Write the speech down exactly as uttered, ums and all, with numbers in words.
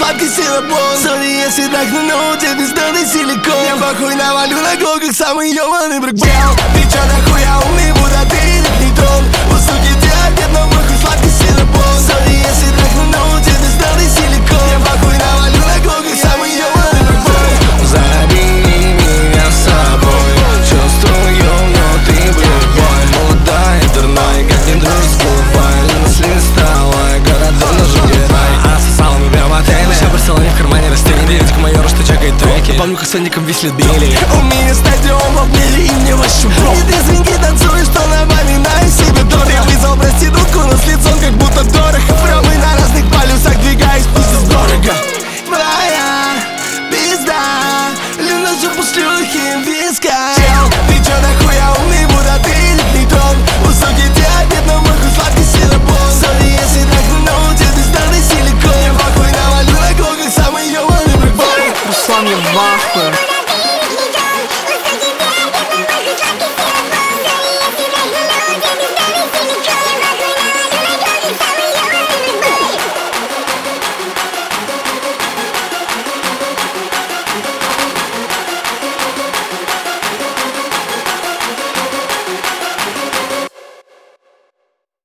сладкий сиропон. Сори, если так, но no, тебе бездонный силикон. Я похуй навалю на гол, как самый ёбаный бракбел. Ты чё нахуя умный, будто ты нейтронный. У суки диабет, но мой хуй сладкий сиропон. Сори, если так, но no, тебе бездонный силикон. Я похуй навалю на гол, как самый ёбаный бракбел. Забери меня с собой, чувствую внутри блюбой. Молодая, дурной, как не дружишь с глупой. Мысли стала, город давно жует рай. А сосала мы прям в отеле, все барселоне в кармане растения. Девочка майора, что чекает треки. Помню, как с Соником висли били. У меня стадион в обмеле, и мне вообще бро. И ты свинги танцуют.